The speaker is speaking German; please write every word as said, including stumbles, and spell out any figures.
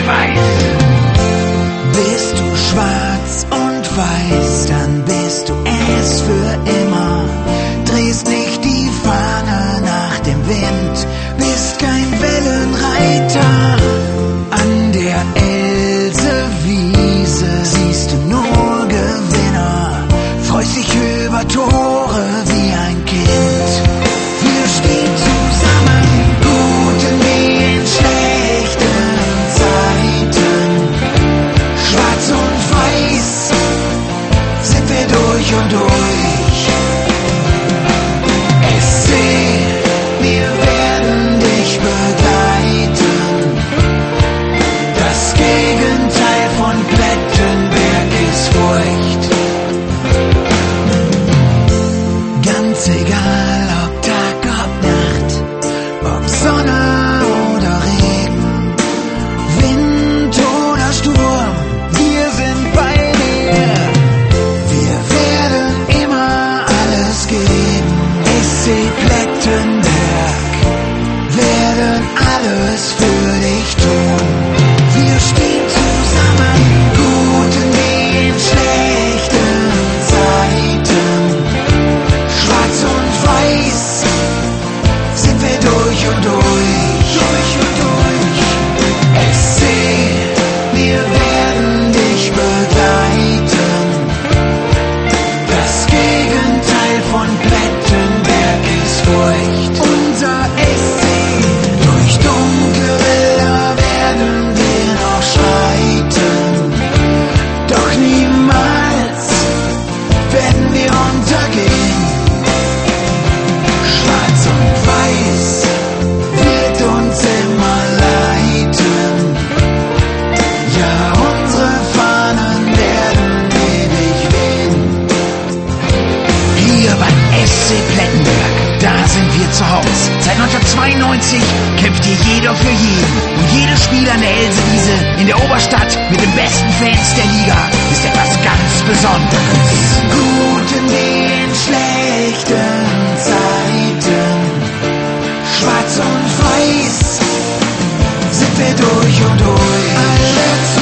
und weiß. Bist du schwarz und weiß, dann bist du es für immer. Drehst nicht die Fahne nach dem Wind, bist kein Wellenreiter. An der Elsewiese siehst du nur Gewinner, freust dich über Tore wie ein Kind. Wir stehen zusammen, guten wie in schlechten Zeiten. Schwarz und weiß sind wir durch und durch. S C, wir werden dich begleiten. Das Gegenteil von Plettenberg ist Furcht. Ganz egal, ob Tag, ob Nacht, ob Sonne oder Regen, Wind oder Sturm, wir sind bei dir. Wir werden immer alles geben. S C Plettenberg werden alles für dich tun. Wir stehen zusammen, guten wie in schlechten Zeiten. Schwarz und weiß sind wir durch und durch. Durch und durch. S C, wir werden dich begleiten. Das Gegenteil von Plettenberg ist Furcht. Unser S C, durch dunkle Wälder werden wir noch schreiten. Doch niemals werden wir untergehen. Schwarz und weiß wird uns immer leiten. Ja, unsere Fahnen werden ewig wehen. Hier beim S C Plettenberg, da sind wir zu Haus. Seit neunzehnhundertzweiundneunzig kämpft hier jeder für jeden. Und jedes Spiel an der Elsewiese in der Oberstadt mit den besten Fans der Liga ist etwas ganz Besonderes. Guten wie in schlechten Zeiten. Schwarz und weiß sind wir durch und durch. Alle